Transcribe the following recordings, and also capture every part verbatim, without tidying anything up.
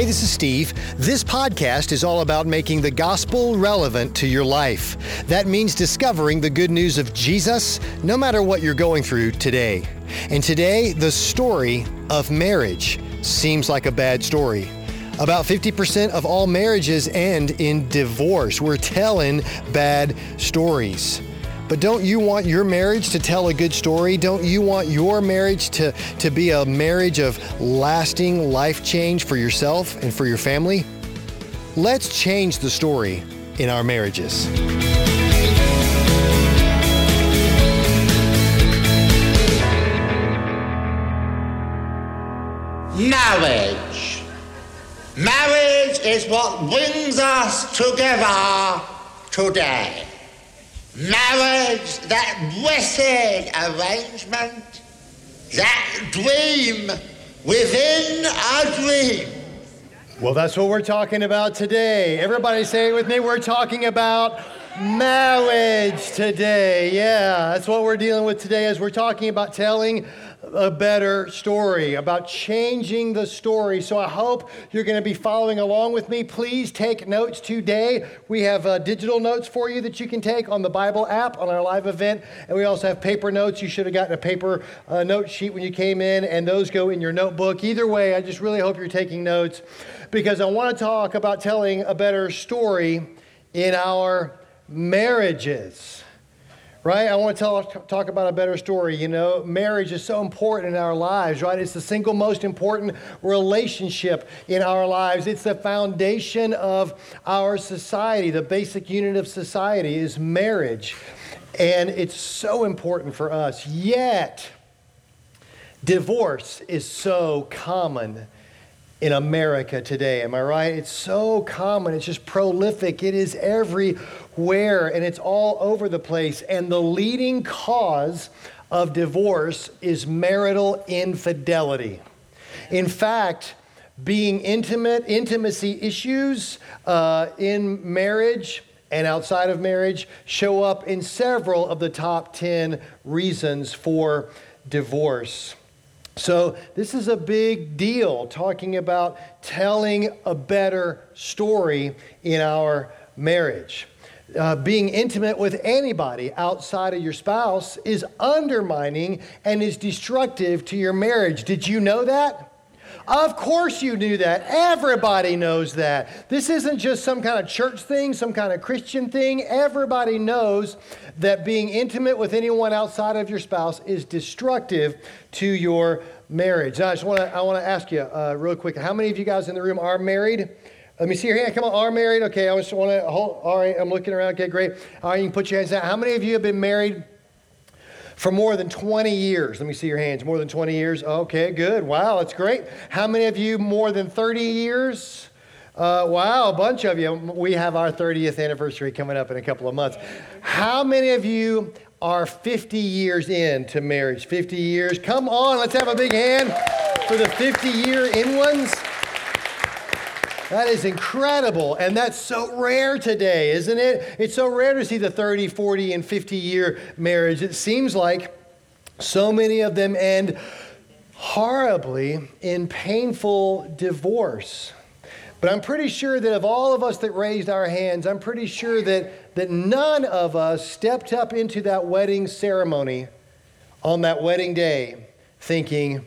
this is Steve. This podcast is all about making the gospel relevant to your life. That means discovering the good news of Jesus, no matter what you're going through today. And today, the story of marriage seems like a bad story. About fifty percent of all marriages end in divorce. We're telling bad stories. But don't you want your marriage to tell a good story? Don't you want your marriage to, to be a marriage of lasting life change for yourself and for your family? Let's change the story in our marriages. Marriage. Marriage is what brings us together today. Marriage, that blessed arrangement, that dream within a dream. Well, that's what we're talking about today. Everybody say it with me. We're talking about marriage today. Yeah, that's what we're dealing with today as we're talking about telling a better story, about changing the story. So I hope you're going to be following along with me. Please take notes today. We have uh, digital notes for you that you can take on the Bible app on our live event. And we also have paper notes. You should have gotten a paper uh, note sheet when you came in, and those go in your notebook. Either way, I just really hope you're taking notes because I want to talk about telling a better story in our marriages. Right? I want to tell, talk about a better story. You know, marriage is so important in our lives, right? It's the single most important relationship in our lives. It's the foundation of our society. The basic unit of society is marriage. And it's so important for us. Yet, divorce is so common in America today. Am I right? It's so common. It's just prolific. It is everywhere, and it's all over the place. And the leading cause of divorce is marital infidelity. In fact, being intimate, intimacy issues uh, in marriage and outside of marriage show up in several of the top ten reasons for divorce. So this is a big deal, talking about telling a better story in our marriage. Uh, being intimate with anybody outside of your spouse is undermining and is destructive to your marriage. Did you know that? Of course you knew that. Everybody knows that. This isn't just some kind of church thing, some kind of Christian thing. Everybody knows that being intimate with anyone outside of your spouse is destructive to your marriage. Now, I just want to I want to ask you uh, real quick, how many of you guys in the room are married? Let me see your hand. Come on, are married? Okay, I just want to hold. All right, I'm looking around. Okay, great. All right, you can put your hands down. How many of you have been married for more than twenty years? Let me see your hands. More than twenty years? Okay, good. Wow, that's great. How many of you more than thirty years? Uh, wow, a bunch of you. We have our thirtieth anniversary coming up in a couple of months. How many of you are fifty years into marriage? fifty years. Come on, let's have a big hand for the fifty-year in ones. That is incredible, and that's so rare today, isn't it? It's so rare to see the thirty, forty, and fifty-year marriage. It seems like so many of them end horribly in painful divorce. But I'm pretty sure that of all of us that raised our hands, I'm pretty sure that, that none of us stepped up into that wedding ceremony on that wedding day thinking,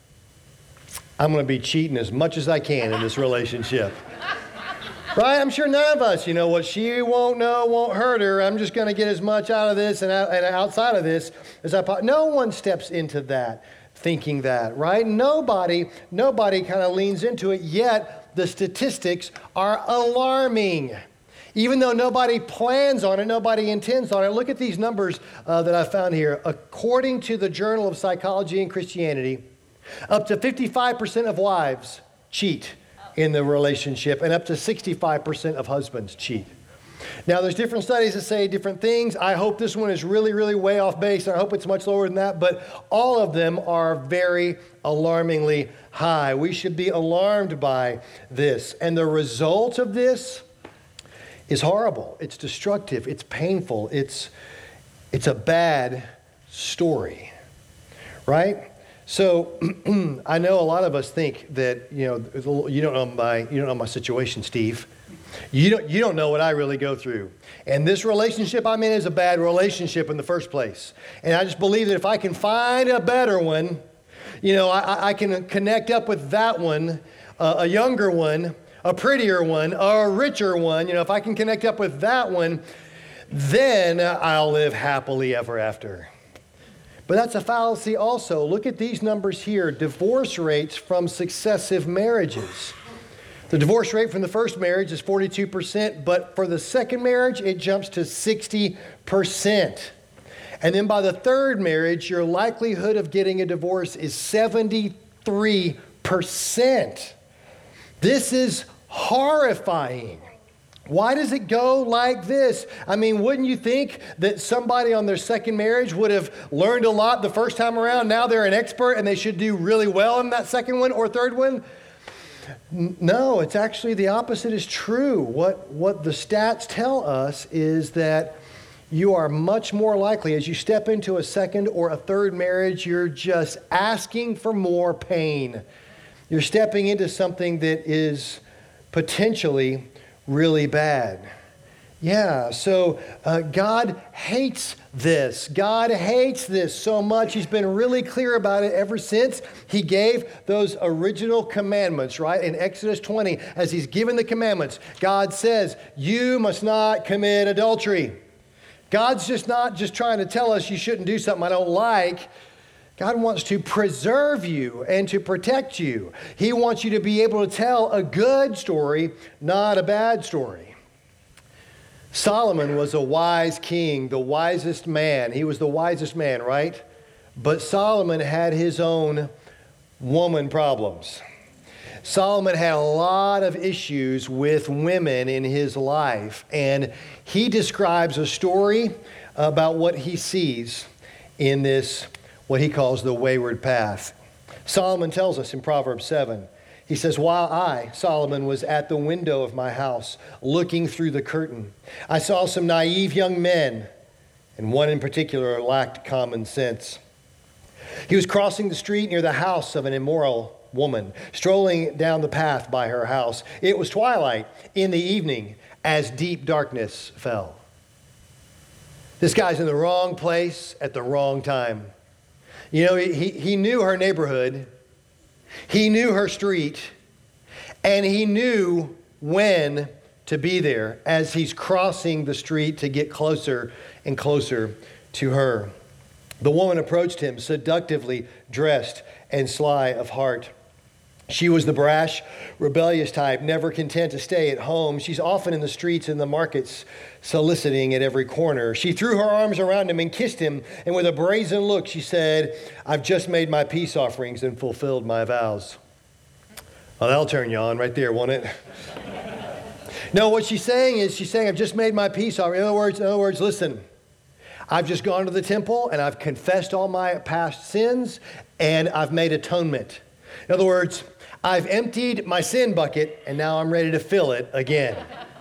I'm going to be cheating as much as I can in this relationship. Right? I'm sure none of us, you know, what she won't know won't hurt her. I'm just going to get as much out of this and, out, and outside of this as I possibly. No one steps into that thinking that, right? Nobody, nobody kind of leans into it, yet the statistics are alarming. Even though nobody plans on it, nobody intends on it. Look at these numbers uh, that I found here. According to the Journal of Psychology and Christianity, up to fifty-five percent of wives cheat in the relationship, and up to sixty-five percent of husbands cheat. Now, there's different studies that say different things. I hope this one is really, really way off base, and I hope it's much lower than that, but all of them are very alarmingly high. We should be alarmed by this. And the result of this is horrible. It's destructive. It's painful. It's, it's a bad story, right? So I know a lot of us think that, you know, you don't know my, you don't know my situation, Steve. You don't, you don't know what I really go through. And this relationship I'm in is a bad relationship in the first place. And I just believe that if I can find a better one, you know, I, I can connect up with that one, uh, a younger one, a prettier one, a richer one. You know, if I can connect up with that one, then I'll live happily ever after. But that's a fallacy also. Look at these numbers here. Divorce rates from successive marriages. The divorce rate from the first marriage is forty-two percent, but for the second marriage, it jumps to sixty percent. And then by the third marriage, your likelihood of getting a divorce is seventy-three percent. This is horrifying. Why does it go like this? I mean, wouldn't you think that somebody on their second marriage would have learned a lot the first time around? Now they're an expert and they should do really well in that second one or third one? No, it's actually the opposite is true. What, what the stats tell us is that you are much more likely, as you step into a second or a third marriage, you're just asking for more pain. You're stepping into something that is potentially really bad. Yeah, so uh, God hates this. God hates this so much. He's been really clear about it ever since he gave those original commandments, right? In Exodus twenty, as he's given the commandments, God says, you must not commit adultery. God's just not just trying to tell us you shouldn't do something I don't like. God wants to preserve you and to protect you. He wants you to be able to tell a good story, not a bad story. Solomon was a wise king, the wisest man. He was the wisest man, right? But Solomon had his own woman problems. Solomon had a lot of issues with women in his life, and he describes a story about what he sees in this, what he calls the wayward path. Solomon tells us in Proverbs seven, he says, while I, Solomon, was at the window of my house, looking through the curtain, I saw some naive young men, and one in particular lacked common sense. He was crossing the street near the house of an immoral woman, strolling down the path by her house. It was twilight in the evening as deep darkness fell. This guy's in the wrong place at the wrong time. You know, he, he knew her neighborhood. He knew her street, and he knew when to be there as he's crossing the street to get closer and closer to her. The woman approached him, seductively dressed and sly of heart. She was the brash, rebellious type, never content to stay at home. She's often in the streets and the markets, soliciting at every corner. She threw her arms around him and kissed him, and with a brazen look, she said, I've just made my peace offerings and fulfilled my vows. Well, that'll turn you on right there, won't it? No, what she's saying is, she's saying, I've just made my peace offering. In other words, in other words, listen, I've just gone to the temple, and I've confessed all my past sins, and I've made atonement. In other words, I've emptied my sin bucket, and now I'm ready to fill it again.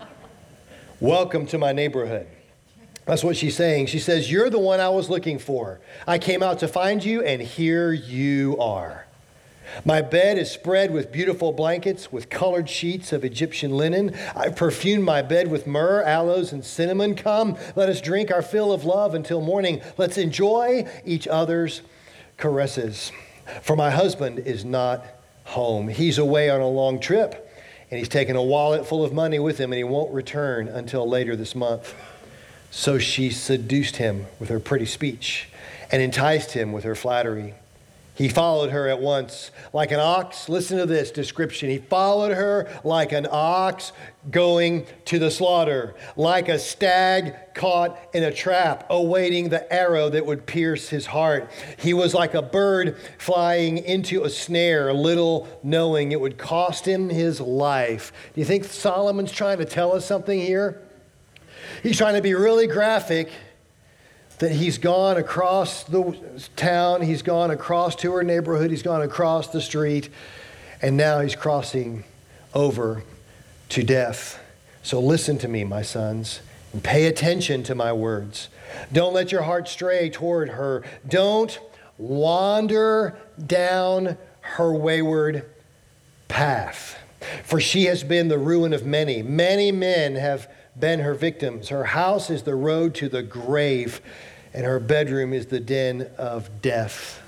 Welcome to my neighborhood. That's what she's saying. She says, you're the one I was looking for. I came out to find you, and here you are. My bed is spread with beautiful blankets, with colored sheets of Egyptian linen. I've perfumed my bed with myrrh, aloes, and cinnamon. Come, let us drink our fill of love until morning. Let's enjoy each other's caresses. For my husband is not home. He's away on a long trip, and he's taken a wallet full of money with him, and he won't return until later this month. So she seduced him with her pretty speech and enticed him with her flattery. He followed her at once like an ox. Listen to this description. He followed her like an ox going to the slaughter, like a stag caught in a trap, awaiting the arrow that would pierce his heart. He was like a bird flying into a snare, little knowing it would cost him his life. Do you think Solomon's trying to tell us something here? He's trying to be really graphic. That he's gone across the town, he's gone across to her neighborhood, he's gone across the street, and now he's crossing over to death. So listen to me, my sons, and pay attention to my words. Don't let your heart stray toward her. Don't wander down her wayward path. For she has been the ruin of many. Many men have been her victims. Her house is the road to the grave, and her bedroom is the den of death.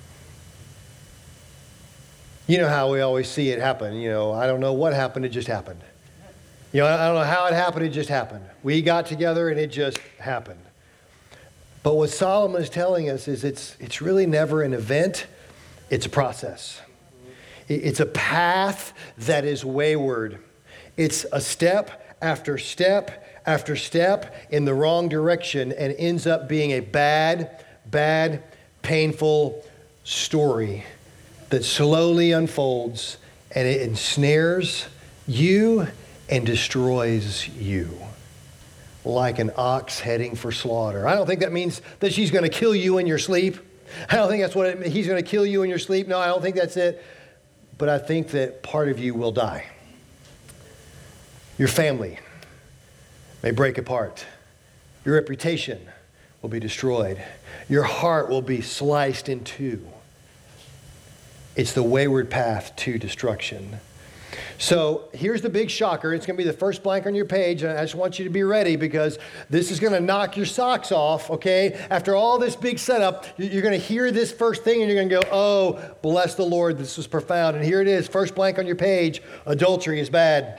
You know how we always see it happen. You know, I don't know what happened, it just happened. You know, I don't know how it happened, it just happened. We got together and it just happened. But what Solomon is telling us is it's it's really never an event, it's a process. It's a path that is wayward. It's a step after step after step in the wrong direction and ends up being a bad, bad, painful story that slowly unfolds and it ensnares you and destroys you like an ox heading for slaughter. I don't think that means that she's going to kill you in your sleep. I don't think that's what it means. He's going to kill you in your sleep. No, I don't think that's it. But I think that part of you will die. Your family may break apart. Your reputation will be destroyed. Your heart will be sliced in two. It's the wayward path to destruction. So here's the big shocker. It's going to be the first blank on your page, and I just want you to be ready because this is going to knock your socks off, okay? After all this big setup, you're going to hear this first thing, and you're going to go, oh, bless the Lord, this was profound. And here it is, first blank on your page, adultery is bad.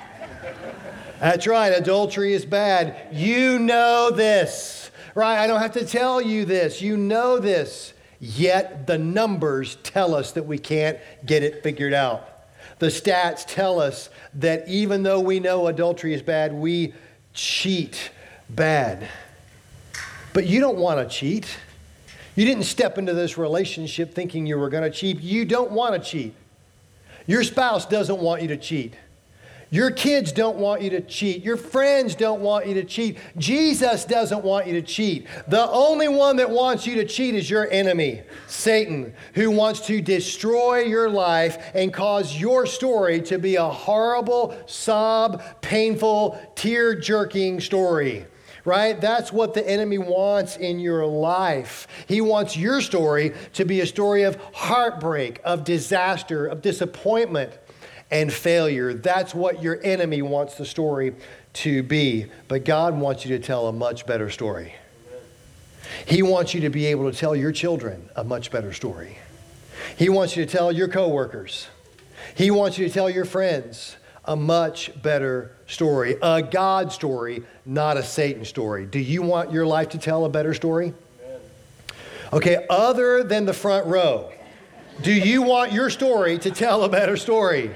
That's right, adultery is bad. You know this, right? I don't have to tell you this. You know this. Yet the numbers tell us that we can't get it figured out. The stats tell us that even though we know adultery is bad, we cheat bad. But you don't want to cheat. You didn't step into this relationship thinking you were going to cheat. You don't want to cheat. Your spouse doesn't want you to cheat. Your kids don't want you to cheat. Your friends don't want you to cheat. Jesus doesn't want you to cheat. The only one that wants you to cheat is your enemy, Satan, who wants to destroy your life and cause your story to be a horrible, sob, painful, tear-jerking story. Right? That's what the enemy wants in your life. He wants your story to be a story of heartbreak, of disaster, of disappointment, and failure. That's what your enemy wants the story to be. But God wants you to tell a much better story. Amen. He wants you to be able to tell your children a much better story. He wants you to tell your coworkers. He wants you to tell your friends a much better story. A God story, not a Satan story. Do you want your life to tell a better story? Amen. Okay, other than the front row, do you want your story to tell a better story?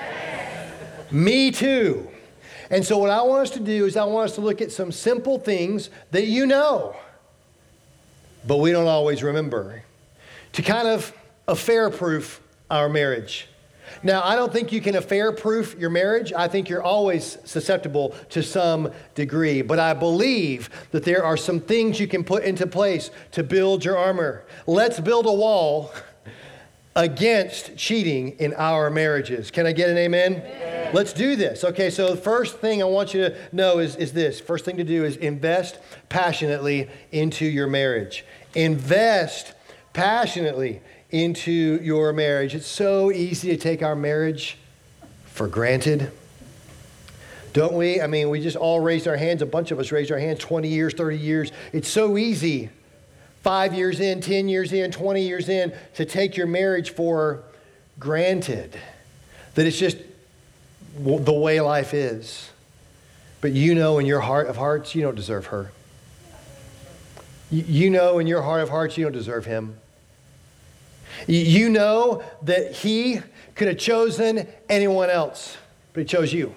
Me too. And so what I want us to do is I want us to look at some simple things that you know, but we don't always remember, to kind of affair-proof our marriage. Now, I don't think you can affair-proof your marriage. I think you're always susceptible to some degree. But I believe that there are some things you can put into place to build your armor. Let's build a wall against cheating in our marriages. Can I get an amen? Amen. Let's do this. Okay, so the first thing I want you to know is, is this. First thing to do is invest passionately into your marriage. Invest passionately into your marriage. It's so easy to take our marriage for granted. Don't we? I mean, we just all raised our hands. A bunch of us raised our hands twenty years, thirty years. It's so easy. Five years in, ten years in, twenty years in, to take your marriage for granted. That it's just w- the way life is. But you know in your heart of hearts, you don't deserve her. Y- you know in your heart of hearts, you don't deserve him. Y- you know that he could have chosen anyone else, but he chose you.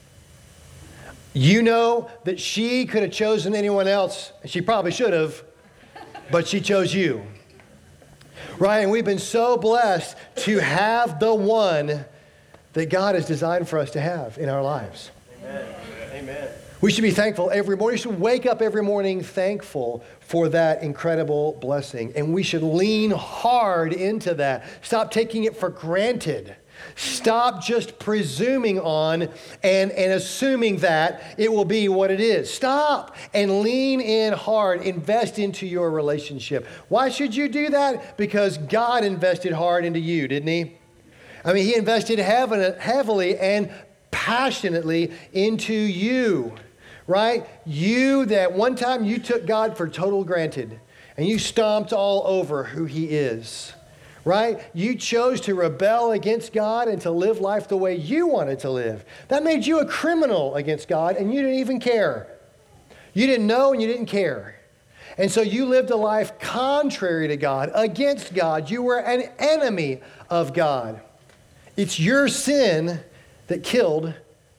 You know that she could have chosen anyone else, and she probably should have, but she chose you. Right? And we've been so blessed to have the one that God has designed for us to have in our lives. Amen. Amen. We should be thankful every morning. We should wake up every morning thankful for that incredible blessing. And we should lean hard into that. Stop taking it for granted. Stop just presuming on and, and assuming that it will be what it is. Stop and lean in hard. Invest into your relationship. Why should you do that? Because God invested hard into you, didn't he? I mean, he invested heavily and passionately into you, right? You that one time you took God for total granted and you stomped all over who he is. Right? You chose to rebel against God and to live life the way you wanted to live. That made you a criminal against God, and you didn't even care. You didn't know and you didn't care. And so you lived a life contrary to God, against God. You were an enemy of God. It's your sin that killed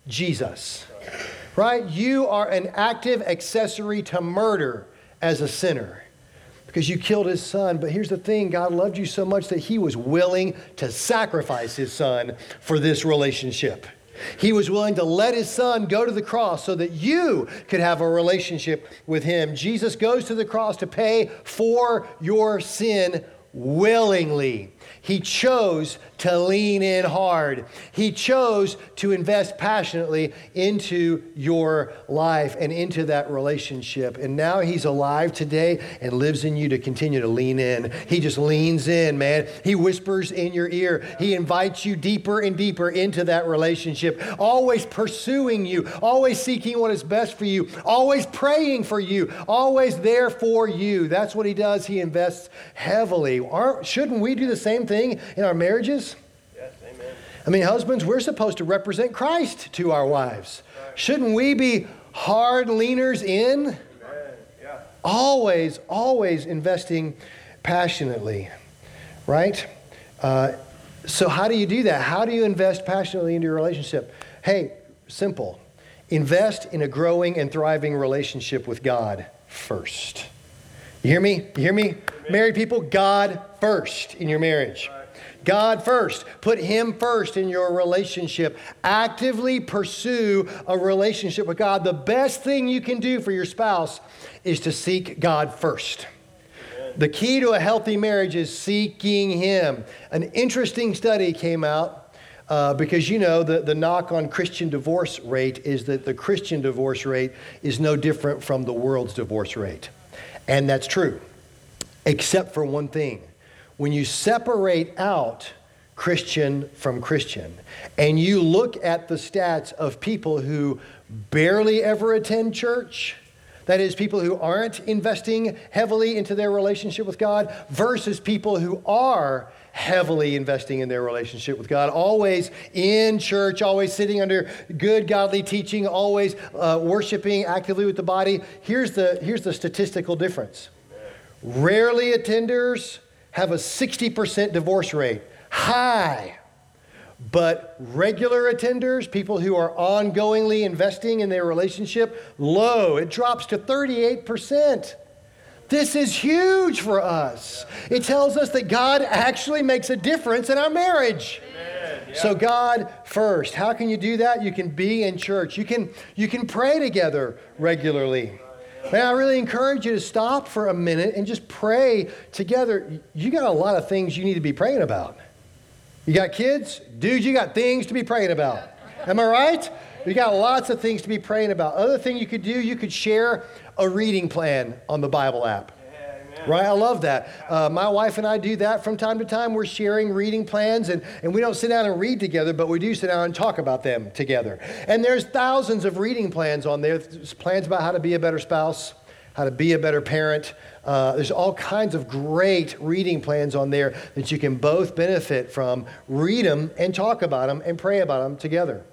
Jesus. Right? You are an active accessory to murder as a sinner, because you killed his son. But here's the thing, God loved you so much that he was willing to sacrifice his son for this relationship. He was willing to let his son go to the cross so that you could have a relationship with him. Jesus goes to the cross to pay for your sin willingly. He chose to lean in hard. He chose to invest passionately into your life and into that relationship. And now he's alive today and lives in you to continue to lean in. He just leans in, man. He whispers in your ear. He invites you deeper and deeper into that relationship, always pursuing you, always seeking what is best for you, always praying for you, always there for you. That's what he does. He invests heavily. Aren't, shouldn't we do the same thing in our marriages? Yes, amen. I mean, husbands, we're supposed to represent Christ to our wives. Right. Shouldn't we be hard leaners in? Amen. Yeah. Always, always investing passionately, right? Uh, so how do you do that? How do you invest passionately into your relationship? Hey, simple. Invest in a growing and thriving relationship with God first. You hear me? You hear me? Amen. Married people, God first in your marriage. Right. God first. Put him first in your relationship. Actively pursue a relationship with God. The best thing you can do for your spouse is to seek God first. Amen. The key to a healthy marriage is seeking him. An interesting study came out uh, because, you know, the, the knock on Christian divorce rate is that the Christian divorce rate is no different from the world's divorce rate. And that's true, except for one thing. When you separate out Christian from Christian, and you look at the stats of people who barely ever attend church, that is, people who aren't investing heavily into their relationship with God, versus people who are heavily investing in their relationship with God, always in church, always sitting under good godly teaching, always uh, worshiping actively with the body. Here's the, here's the statistical difference. Rarely attenders have a sixty percent divorce rate. High. But regular attenders, people who are ongoingly investing in their relationship, low. It drops to thirty-eight percent. This is huge for us. It tells us that God actually makes a difference in our marriage. Amen. Yeah. So God first. How can you do that? You can be in church. You can, you can pray together regularly. Man, I really encourage you to stop for a minute and just pray together. You got a lot of things you need to be praying about. You got kids? Dude, you got things to be praying about. Am I right? You got lots of things to be praying about. Other thing you could do, you could share a reading plan on the Bible app. Amen. Right? I love that. Uh, my wife and I do that from time to time. We're sharing reading plans, and, and we don't sit down and read together, but we do sit down and talk about them together. And there's thousands of reading plans on there. There's plans about how to be a better spouse, how to be a better parent. Uh, there's all kinds of great reading plans on there that you can both benefit from. Read them and talk about them and pray about them together.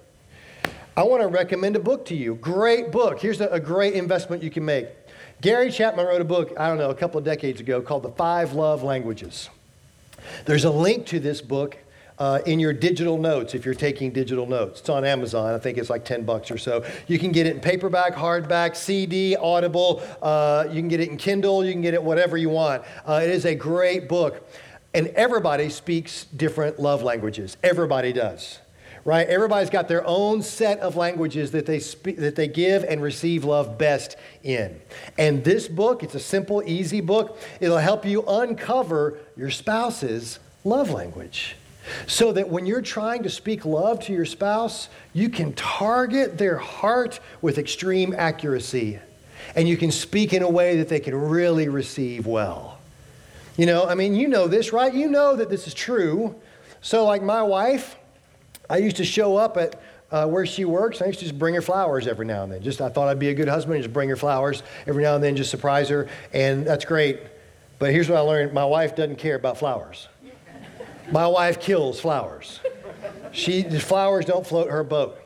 I want to recommend a book to you. Great book. Here's a, a great investment you can make. Gary Chapman wrote a book, I don't know, a couple of decades ago called The Five Love Languages. There's a link to this book uh, in your digital notes if you're taking digital notes. It's on Amazon. I think it's like ten bucks or so. You can get it in paperback, hardback, C D, Audible. Uh, you can get it in Kindle. You can get it whatever you want. Uh, it is a great book. And everybody speaks different love languages. Everybody does. Right? Everybody's got their own set of languages that they speak, that they give and receive love best in. And this book, it's a simple, easy book. It'll help you uncover your spouse's love language. So that when you're trying to speak love to your spouse, you can target their heart with extreme accuracy. And you can speak in a way that they can really receive well. You know, I mean, you know this, right? You know that this is true. So like my wife, I used to show up at uh, where she works. I used to just bring her flowers every now and then. Just I thought I'd be a good husband and just bring her flowers every now and then, just surprise her. And that's great. But here's what I learned. My wife doesn't care about flowers. My wife kills flowers. She, the flowers don't float her boat.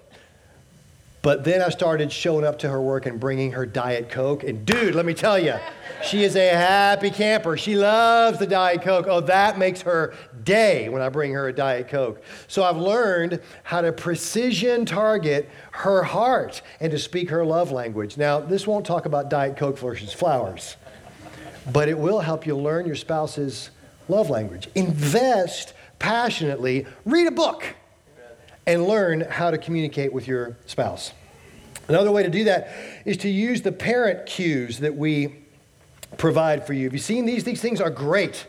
But then I started showing up to her work and bringing her Diet Coke. And dude, let me tell you, she is a happy camper. She loves the Diet Coke. Oh, that makes her day when I bring her a Diet Coke. So I've learned how to precision target her heart and to speak her love language. Now, this won't talk about Diet Coke versus flowers, but it will help you learn your spouse's love language. Invest passionately. Read a book. And learn how to communicate with your spouse. Another way to do that is to use the parent cues that we provide for you. Have you seen these? These things are great.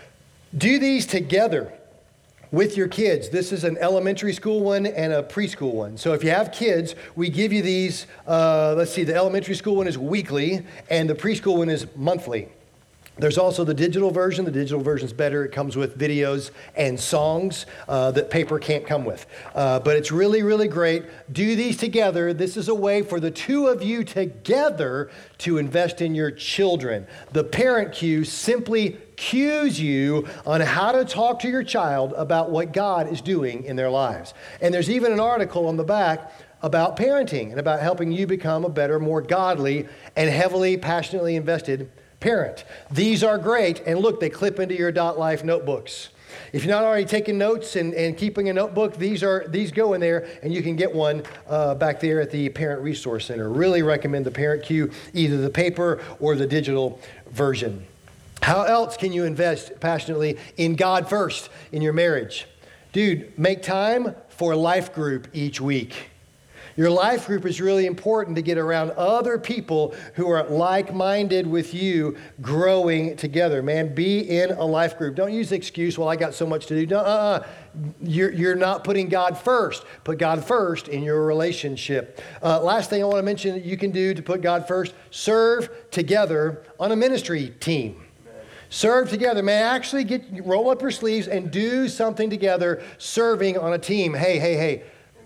Do these together with your kids. This is an elementary school one and a preschool one. So if you have kids, we give you these. Uh, let's see, the elementary school one is weekly and the preschool one is monthly. There's also the digital version. The digital version is better. It comes with videos and songs uh, that paper can't come with. Uh, but it's really, really great. Do these together. This is a way for the two of you together to invest in your children. The parent cue simply cues you on how to talk to your child about what God is doing in their lives. And there's even an article on the back about parenting and about helping you become a better, more godly, and heavily, passionately invested parent. These are great, and look, they clip into your Dot Life notebooks. If you're not already taking notes and, and keeping a notebook, these are these go in there, and you can get one uh, back there at the Parent Resource Center. Really recommend the Parent Cue, either the paper or the digital version. How else can you invest passionately in God first in your marriage? Dude, make time for life group each week. Your life group is really important to get around other people who are like-minded with you, growing together. Man, be in a life group. Don't use the excuse, well, I got so much to do. No, uh-uh. You're, you're not putting God first. Put God first in your relationship. Uh, last thing I want to mention that you can do to put God first, serve together on a ministry team. Serve together, man. Actually get roll up your sleeves and do something together, serving on a team. Hey, hey, hey.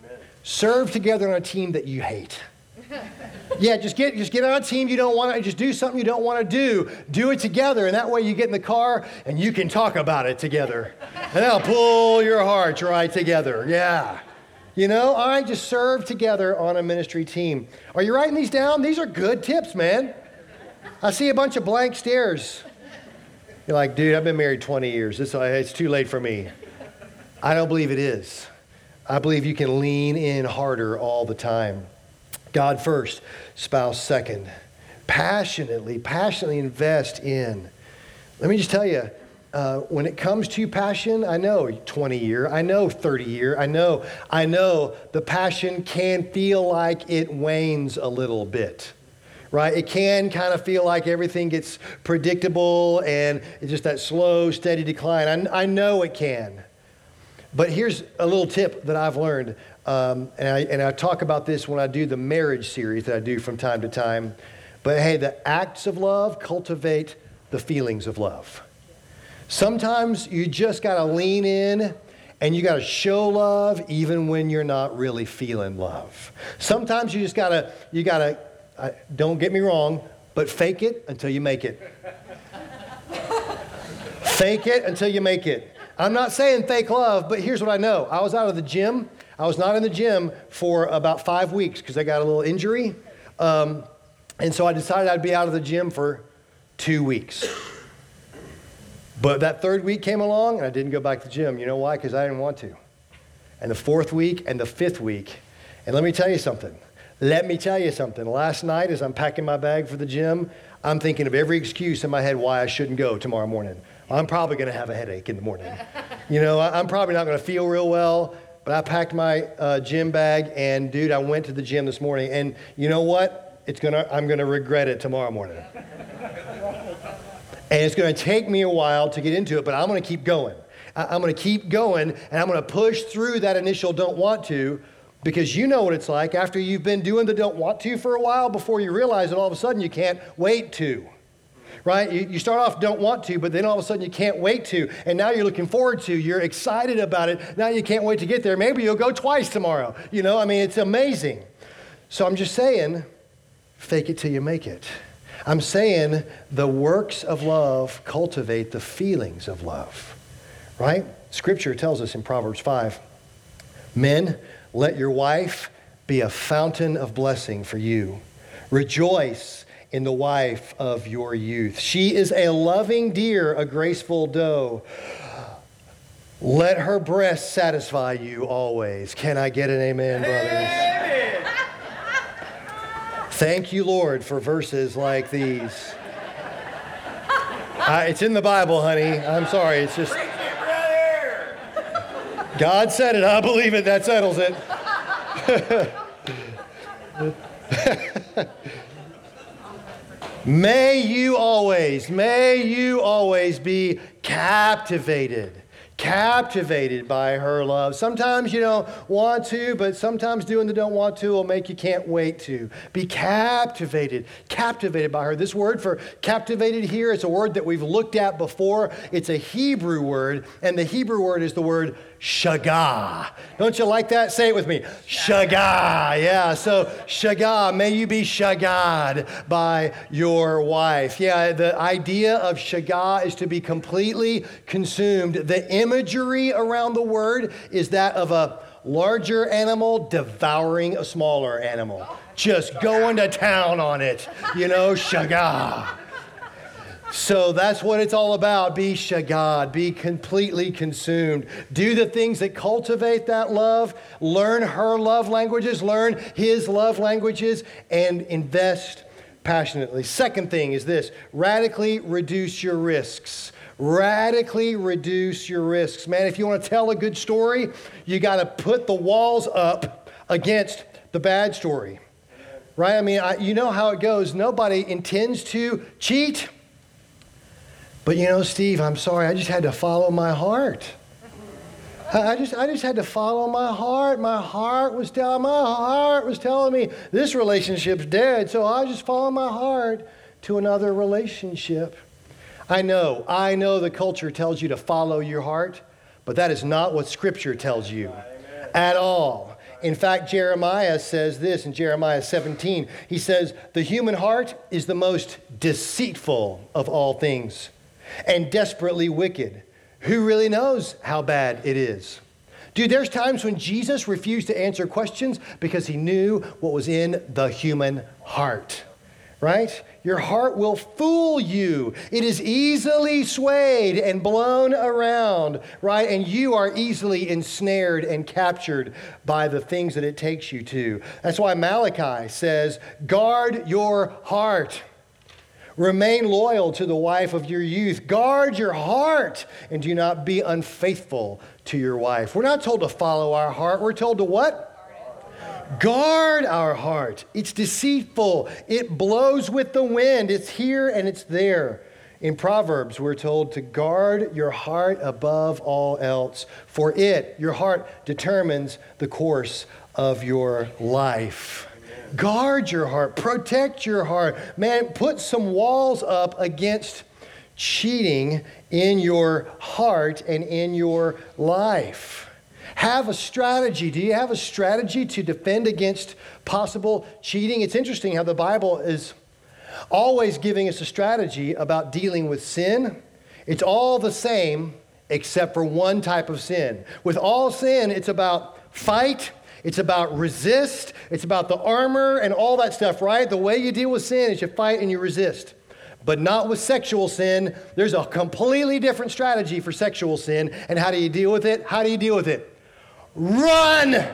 Serve together on a team that you hate. Yeah, just get just get on a team you don't want to, just do something you don't want to do. Do it together, and that way you get in the car and you can talk about it together. And that'll pull your hearts right together. Yeah. You know, all right, just serve together on a ministry team. Are you writing these down? These are good tips, man. I see a bunch of blank stares. You're like, dude, I've been married twenty years. It's, it's too late for me. I don't believe it is. I believe you can lean in harder all the time. God first, spouse second. Passionately, passionately invest in. Let me just tell you, uh, when it comes to passion, I know twenty year, I know thirty year, I know, I know the passion can feel like it wanes a little bit. Right? It can kind of feel like everything gets predictable and it's just that slow, steady decline. I, I know it can. But here's a little tip that I've learned, um, and, I, and I talk about this when I do the marriage series that I do from time to time. But hey, the acts of love cultivate the feelings of love. Sometimes you just got to lean in and you got to show love even when you're not really feeling love. Sometimes you just got to, you got to, uh, don't get me wrong, but fake it until you make it. Fake it until you make it. I'm not saying fake love, but here's what I know. I was out of the gym. I was not in the gym for about five weeks because I got a little injury. Um, and so I decided I'd be out of the gym for two weeks. But that third week came along and I didn't go back to the gym. You know why? Because I didn't want to. And the fourth week and the fifth week. And let me tell you something. Let me tell you something. Last night as I'm packing my bag for the gym, I'm thinking of every excuse in my head why I shouldn't go tomorrow morning. I'm probably going to have a headache in the morning. You know, I'm probably not going to feel real well, but I packed my uh, gym bag and dude, I went to the gym this morning and you know what? It's going to, I'm going to regret it tomorrow morning. And it's going to take me a while to get into it, but I'm going to keep going. I- I'm going to keep going, and I'm going to push through that initial don't want to, because you know what it's like after you've been doing the don't want to for a while before you realize that all of a sudden you can't wait to. Right? You, you start off don't want to, but then all of a sudden you can't wait to. And now you're looking forward to. You're excited about it. Now you can't wait to get there. Maybe you'll go twice tomorrow. You know, I mean, it's amazing. So I'm just saying, fake it till you make it. I'm saying the works of love cultivate the feelings of love. Right? Scripture tells us in Proverbs five, men, let your wife be a fountain of blessing for you. Rejoice in the wife of your youth. She is a loving deer, a graceful doe. Let her breast satisfy you always. Can I get an amen, brothers? Amen. Thank you, Lord, for verses like these. Uh, it's in the Bible, honey. I'm sorry. It's just... God said it. I believe it. That settles it. May you always, may you always be captivated, captivated by her love. Sometimes you don't want to, but sometimes doing the don't want to will make you can't wait to. Be captivated, captivated by her. This word for captivated here is a word that we've looked at before. It's a Hebrew word, and the Hebrew word is the word shagah. Don't you like that? Say it with me. Shagah. Yeah, so shagah, may you be shagad by your wife. Yeah, the idea of shagah is to be completely consumed. The imagery around the word is that of a larger animal devouring a smaller animal. Just going to town on it, you know, shagah. So that's what it's all about. Be shagad. Be completely consumed. Do the things that cultivate that love. Learn her love languages. Learn his love languages. And invest passionately. Second thing is this. Radically reduce your risks. Radically reduce your risks. Man, if you want to tell a good story, you got to put the walls up against the bad story. Right? I mean, I, you know how it goes. Nobody intends to cheat. But you know, Steve, I'm sorry, I just had to follow my heart. I just I just had to follow my heart. My heart was telling my heart was telling me this relationship's dead, so I just follow my heart to another relationship. I know, I know the culture tells you to follow your heart, but that is not what Scripture tells you Amen. At all. In fact, Jeremiah says this in Jeremiah seventeen. He says, the human heart is the most deceitful of all things, and desperately wicked. Who really knows how bad it is? Dude, there's times when Jesus refused to answer questions because he knew what was in the human heart, right? Your heart will fool you. It is easily swayed and blown around, right? And you are easily ensnared and captured by the things that it takes you to. That's why Malachi says, guard your heart. Remain loyal to the wife of your youth. Guard your heart and do not be unfaithful to your wife. We're not told to follow our heart. We're told to what? Guard our heart. It's deceitful. It blows with the wind. It's here and it's there. In Proverbs, we're told to guard your heart above all else, for it, your heart, determines the course of your life. Guard your heart. Protect your heart. Man, put some walls up against cheating in your heart and in your life. Have a strategy. Do you have a strategy to defend against possible cheating? It's interesting how the Bible is always giving us a strategy about dealing with sin. It's all the same except for one type of sin. With all sin, it's about fight. It's about resist. It's about the armor and all that stuff, right? The way you deal with sin is you fight and you resist. But not with sexual sin. There's a completely different strategy for sexual sin. And how do you deal with it? How do you deal with it? Run!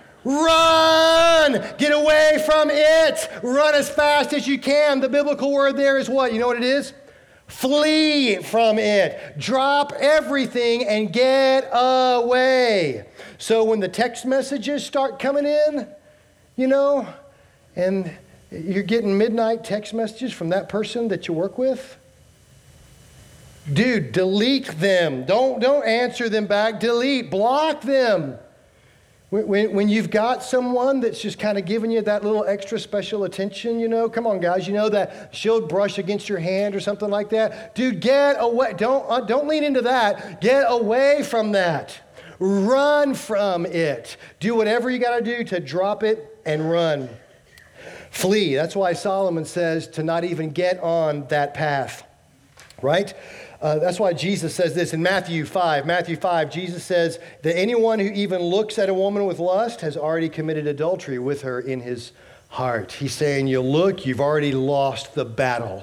Run! Get away from it! Run as fast as you can. The biblical word there is what? You know what it is? Flee from it. Drop everything and get away. So when the text messages start coming in, you know, and you're getting midnight text messages from that person that you work with, Dude, delete them. Don't, don't answer them back. Delete, block them. When, when, when you've got someone that's just kind of giving you that little extra special attention, you know, come on, guys, you know, that she'll brush against your hand or something like that. Dude, get away. Don't, uh, don't lean into that. Get away from that. Run from it. Do whatever you got to do to drop it and run. Flee. That's why Solomon says to not even get on that path, right? Uh, that's why Jesus says this in Matthew five. Matthew five, Jesus says that anyone who even looks at a woman with lust has already committed adultery with her in his heart. He's saying, you look, you've already lost the battle.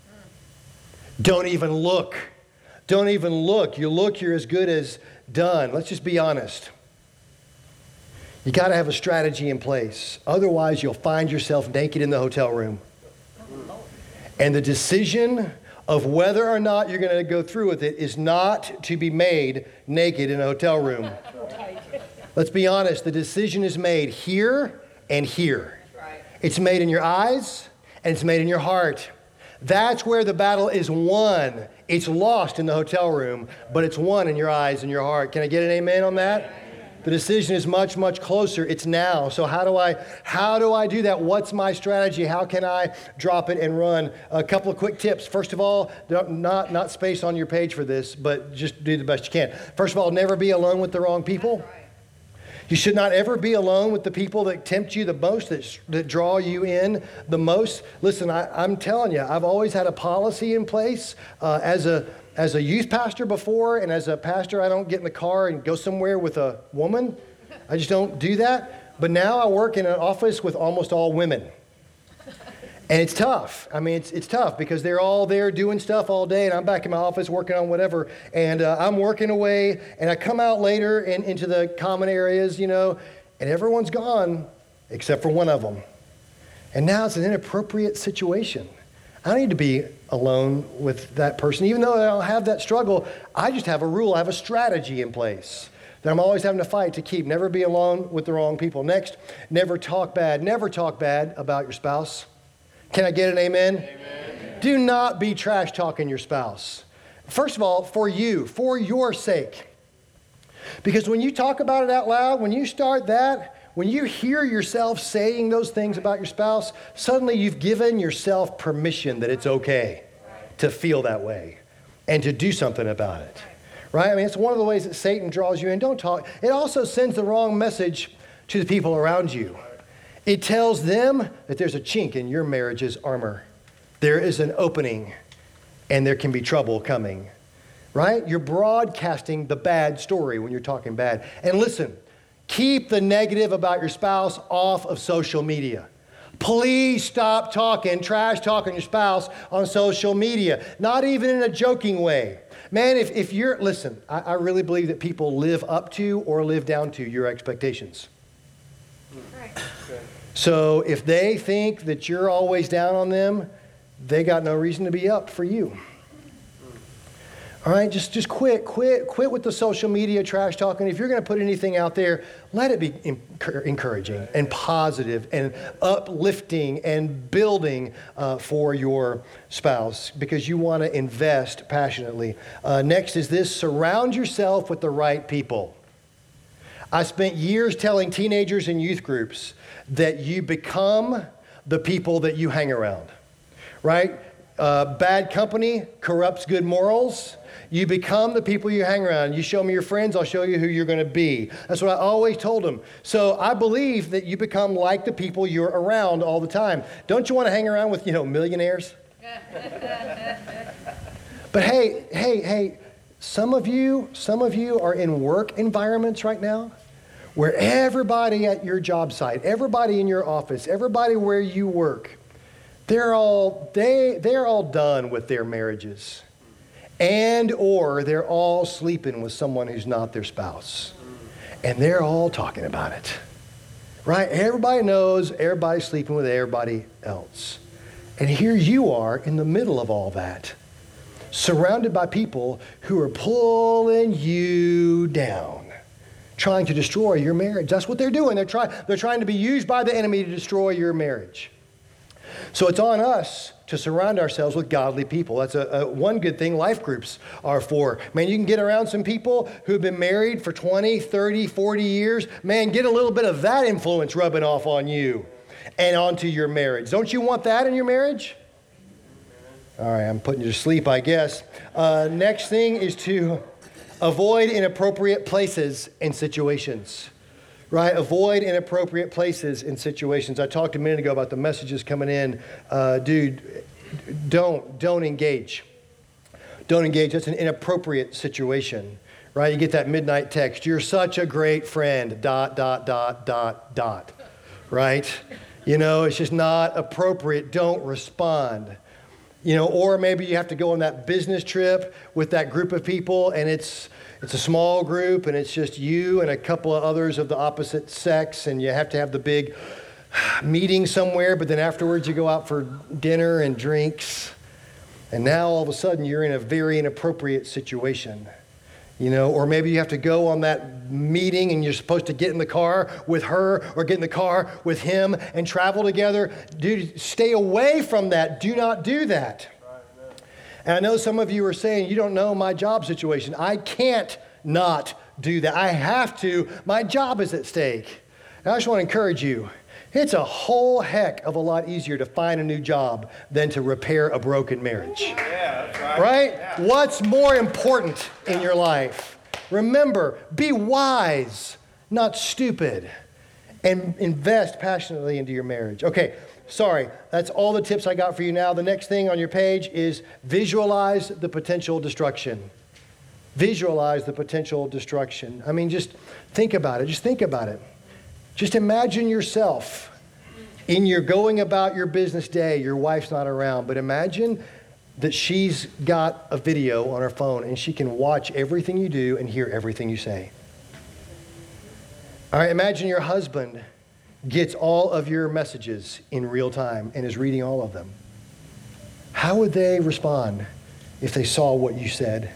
Don't even look. Don't even look. You look, you're as good as done. Let's just be honest. You got to have a strategy in place. Otherwise, you'll find yourself naked in the hotel room. And the decision of whether or not you're going to go through with it is not to be made naked in a hotel room. Let's be honest. The decision is made here and here. It's made in your eyes and it's made in your heart. That's where the battle is won. It's lost in the hotel room, but it's won in your eyes and your heart. Can I get an amen on that? The decision is much, much closer. It's now. So how do I, how do I do that? What's my strategy? How can I drop it and run? A couple of quick tips. First of all, not, not space on your page for this, but just do the best you can. First of all, never be alone with the wrong people. You should not ever be alone with the people that tempt you the most, that, that draw you in the most. Listen, I, I'm telling you, I've always had a policy in place uh, as a as a youth pastor before, and as a pastor, I don't get in the car and go somewhere with a woman. I just don't do that. But now I work in an office with almost all women. And it's tough. I mean, it's it's tough because they're all there doing stuff all day, and I'm back in my office working on whatever, and uh, I'm working away, and I come out later and into the common areas, you know, and everyone's gone except for one of them. And now it's an inappropriate situation. I need to be alone with that person. Even though I don't have that struggle, I just have a rule. I have a strategy in place that I'm always having to fight to keep. Never be alone with the wrong people. Next, never talk bad. Never talk bad about your spouse. Can I get an amen? Amen. Do not be trash talking your spouse. First of all, for you, for your sake. Because when you talk about it out loud, when you start that, when you hear yourself saying those things about your spouse, suddenly you've given yourself permission that it's okay to feel that way and to do something about it, right? I mean, it's one of the ways that Satan draws you in. Don't talk. It also sends the wrong message to the people around you. It tells them that there's a chink in your marriage's armor. There is an opening and there can be trouble coming, right? You're broadcasting the bad story when you're talking bad. And listen, keep the negative about your spouse off of social media. Please stop talking, trash talking your spouse on social media, not even in a joking way. Man, if, if you're, listen, I, I really believe that people live up to or live down to your expectations. Right. So if they think that you're always down on them, they got no reason to be up for you. All right, just, just quit, quit, quit with the social media trash talking. If you're going to put anything out there, let it be encouraging and positive and uplifting and building uh, for your spouse, because you want to invest passionately. Uh, next is this: surround yourself with the right people. I spent years telling teenagers in youth groups that you become the people that you hang around, right? Uh, bad company corrupts good morals. You become the people you hang around. You show me your friends, I'll show you who you're going to be. That's what I always told them. So I believe that you become like the people you're around all the time. Don't you want to hang around with, you know, millionaires? But hey, hey, hey, some of you, some of you are in work environments right now where everybody at your job site, everybody in your office, everybody where you work, they're all they they're all done with their marriages. And or they're all sleeping with someone who's not their spouse. And they're all talking about it. Right? Everybody knows everybody's sleeping with everybody else. And here you are in the middle of all that, surrounded by people who are pulling you down, trying to destroy your marriage. That's what they're doing. They're trying, they're trying to be used by the enemy to destroy your marriage. So it's on us to surround ourselves with godly people. That's a, a one good thing life groups are for. Man, you can get around some people who've been married for twenty, thirty, forty years. Man, get a little bit of that influence rubbing off on you and onto your marriage. Don't you want that in your marriage? All right, I'm putting you to sleep, I guess. Uh, next thing is to avoid inappropriate places and situations. Right? Avoid inappropriate places and situations. I talked a minute ago about the messages coming in. Uh, dude, don't, don't engage. Don't engage. That's an inappropriate situation. Right? You get that midnight text. You're such a great friend. Dot, dot, dot, dot, dot. Right? You know, it's just not appropriate. Don't respond. You know, or maybe you have to go on that business trip with that group of people, and it's it's a small group, and it's just you and a couple of others of the opposite sex, and you have to have the big meeting somewhere, but then afterwards you go out for dinner and drinks, and now all of a sudden you're in a very inappropriate situation. You know, or maybe you have to go on that meeting and you're supposed to get in the car with her or get in the car with him and travel together. Dude, stay away from that. Do not do that. And I know some of you are saying, you don't know my job situation. I can't not do that. I have to. My job is at stake. And I just want to encourage you. It's a whole heck of a lot easier to find a new job than to repair a broken marriage. Yeah, that's right. Right? Yeah. What's more important in your life? Remember, be wise, not stupid, and invest passionately into your marriage. Okay, sorry, that's all the tips I got for you now. The next thing on your page is visualize the potential destruction. Visualize the potential destruction. I mean, just think about it. Just think about it. Just imagine yourself in your going about your business day. Your wife's not around, but imagine that she's got a video on her phone and she can watch everything you do and hear everything you say. All right, imagine your husband gets all of your messages in real time and is reading all of them. How would they respond if they saw what you said?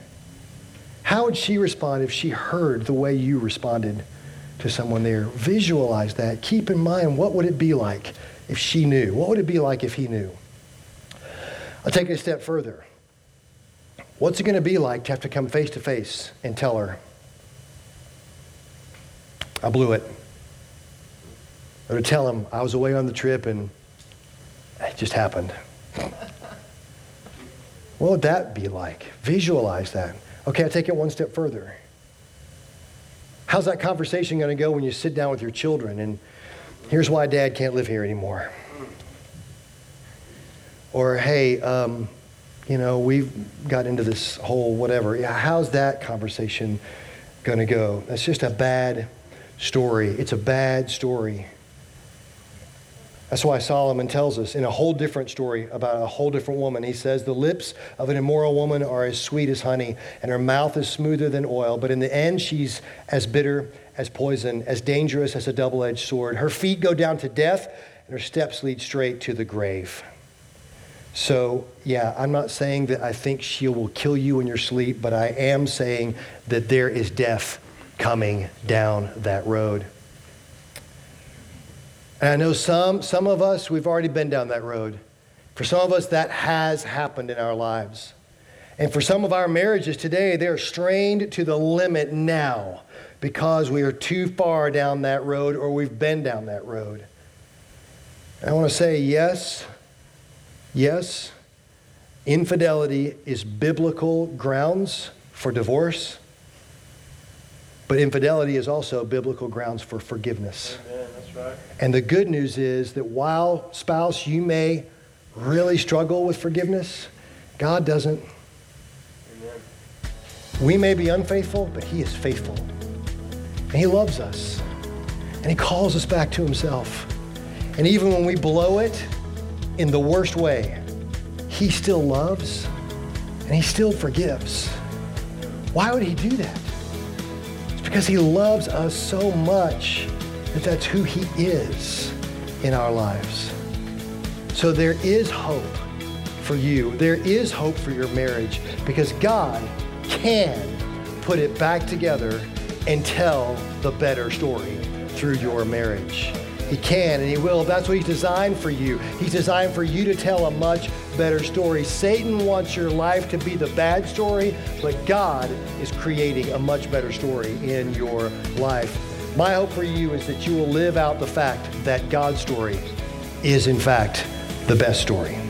How would she respond if she heard the way you responded to someone there? Visualize that. Keep in mind, what would it be like if she knew? What would it be like if he knew? I'll take it a step further. What's it going to be like to have to come face to face and tell her, I blew it? Or to tell him, I was away on the trip and it just happened. What would that be like? Visualize that. Okay, I'll take it one step further. How's that conversation going to go when you sit down with your children and here's why Dad can't live here anymore? Or, hey, um, you know, we've got into this whole whatever. Yeah, how's that conversation going to go? That's just a bad story. It's a bad story. That's why Solomon tells us in a whole different story about a whole different woman. He says, the lips of an immoral woman are as sweet as honey, and her mouth is smoother than oil. But in the end, she's as bitter as poison, as dangerous as a double-edged sword. Her feet go down to death, and her steps lead straight to the grave. So, yeah, I'm not saying that I think she will kill you in your sleep, but I am saying that there is death coming down that road. And I know some, some of us, we've already been down that road. For some of us, that has happened in our lives. And for some of our marriages today, they're strained to the limit now because we are too far down that road or we've been down that road. And I want to say yes, yes, infidelity is biblical grounds for divorce, but infidelity is also biblical grounds for forgiveness. Amen. That's right. And the good news is that while, spouse, you may really struggle with forgiveness, God doesn't. Amen. We may be unfaithful, but he is faithful. And he loves us. And he calls us back to himself. And even when we blow it in the worst way, he still loves and he still forgives. Why would he do that? It's because he loves us so much that that's who he is in our lives. So there is hope for you. There is hope for your marriage because God can put it back together and tell the better story through your marriage. He can and he will. That's what he's designed for you. He's designed for you to tell a much better story. Satan wants your life to be the bad story, but God is creating a much better story in your life. My hope for you is that you will live out the fact that God's story is, in fact, the best story.